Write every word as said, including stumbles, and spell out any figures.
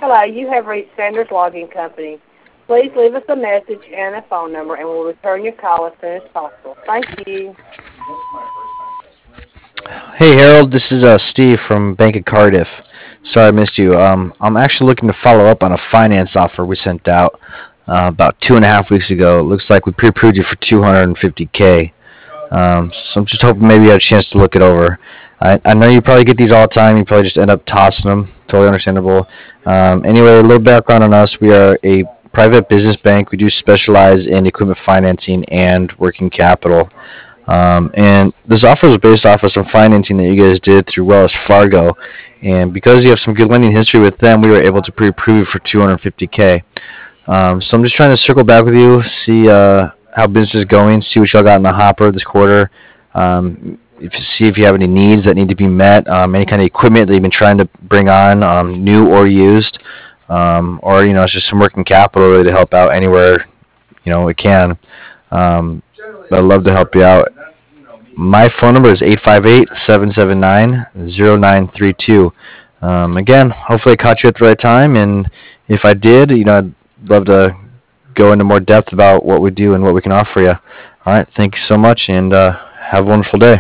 Hello, you have reached Sanders Logging Company. Please leave us a message and a phone number, and we'll return your call as soon as possible. Thank you. Hey Harold, this is uh, Steve from Bank of Cardiff. Sorry I missed you. Um, I'm actually looking to follow up on a finance offer we sent out uh, about two and a half weeks ago. It looks like we pre-approved you for two hundred fifty k. Um, so I'm just hoping maybe you had a chance to look it over. I, I know you probably get these all the time. You probably just end up tossing them. Totally understandable. Um, anyway, a little background on us. We are a private business bank. We do specialize in equipment financing and working capital. Um, and this offer was based off of some financing that you guys did through Wells Fargo. And because you have some good lending history with them, we were able to pre-approve for two hundred fifty k. Um, so I'm just trying to circle back with you, see uh, how business is going, see what y'all got in the hopper this quarter. Um, if see if you have any needs that need to be met, um, any kind of equipment that you've been trying to bring on, um, new or used, um, or you know, it's just some working capital really to help out anywhere you know it can. Um, I'd love to help you out. My phone number is eight five eight, seven seven nine, zero nine three two. Um, again, hopefully I caught you at the right time, and if I did, you know, I'd love to go into more depth about what we do and what we can offer you. All right, thank you so much, and uh, have a wonderful day.